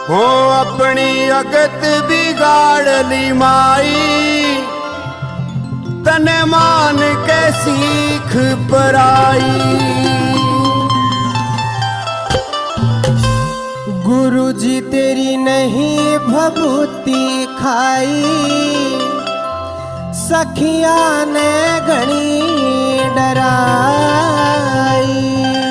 हो अपनी अगत बिगाड़ ली माई, तने मान के सीख पराई। गुरु जी तेरी नहीं भभूति खाई, सखिया ने घनी डराई।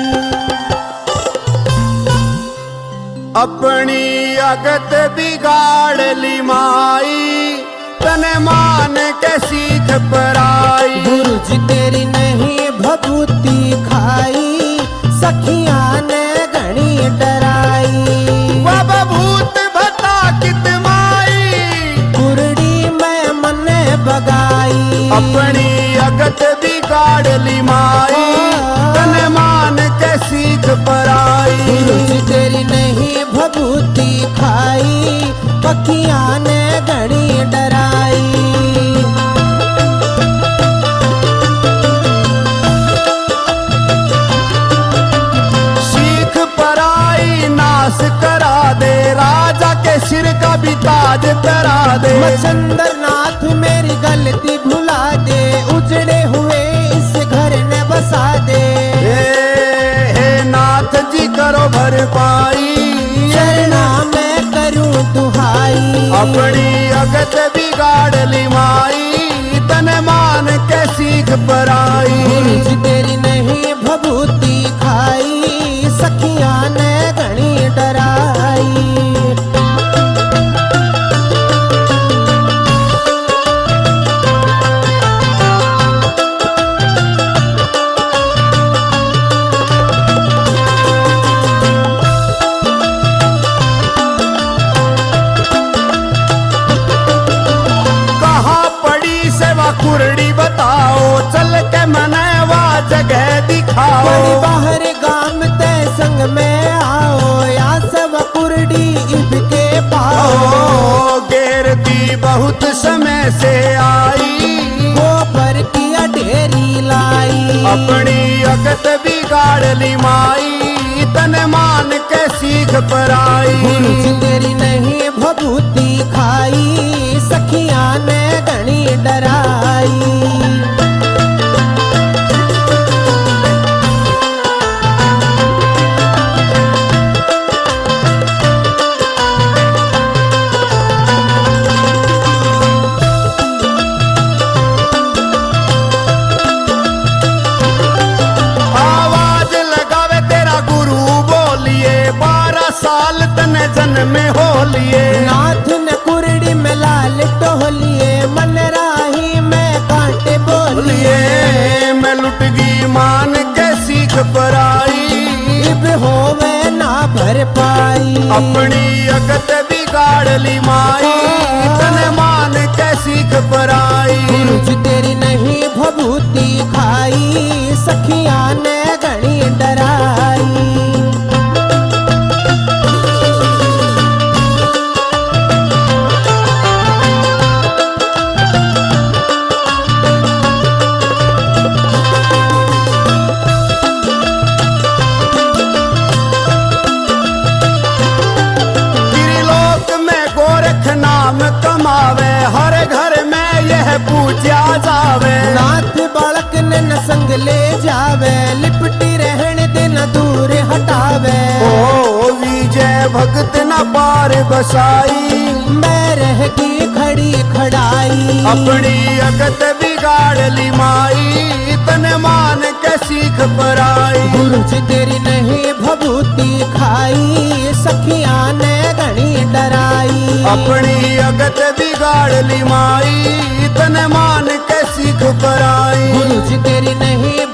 अपनी अगत बिगाड़ ली माई, तने मान के सीख पराई। गुरु जी तेरी नहीं भभूति खाई, सखिया ने घनी डराई। बाबा भूत भता कित माई, कुरड़ी में मने बगाई। अपनी अगत बिगाड़ ली माई, तने मान के सीख पराई। गुरु जी तेरी नहीं भभूति खाई, पखिया ने घनी डराई। सीख पराई नाश करा दे, राजा के सिर का भी ताज करा दे। मचंदर नाथ मेरी गलती भुला दे, उजड़े हुए इस घर ने बसा दे। हे नाथ जी करो भरपाई, चरना में करूं दुहाई। अपनी अगत बिगाड़ ली माई, तने मान के सीख पराई। गुरु जी तेरी नहीं भभूति खाई, सखिया ने घनी डराई। कुरड़ी बताओ, चल के मनवा जगह दिखाओ। बड़ी बाहर गाम ते संग में आओ, या सब कुरड़ी इब के पाओ। गेरती बहुत समय से आई, गोबर की ढेरी लाई। अपनी अगत बिगाड़ ली माई, तने मान के सीख पराई। गुरु जी तेरी नहीं भभूति खाई, सखिया ने घनी डराई। आवाज लगावे तेरा गुरु बोलिए, 12 साल तने जन्म हो लिए। नाथ ने कुरड़ी में लाल टोलिए, मन राही में कांटे बोलिए। मैं लुट गई मान के सीख पराई, इब होवे ना भर पाई। अपनी अगत बिगाड़ ली माई, तने मान के सीख पराई। गुरु जी तेरी नहीं भभूति खाई, सखिया ने घनी डराई। कमावे, हर घर में यह पूजा जावे। नाथ बालक ने न संग ले जावे, लिपटी रहने देना दूर हटावे। ओ विजय भगत न पार बसाई, मैं रह गई खड़ी खड़ाई। अपनी अगत बिगाड़ ली माई, तने मान के सीख पराई। गुरु जी तेरी नहीं भभूति खाई, सखिया ने घनी डराई। अपनी अगत बिगाड़ ली माई, तने मान के सीख पराई। गुरु जी तेरी नहीं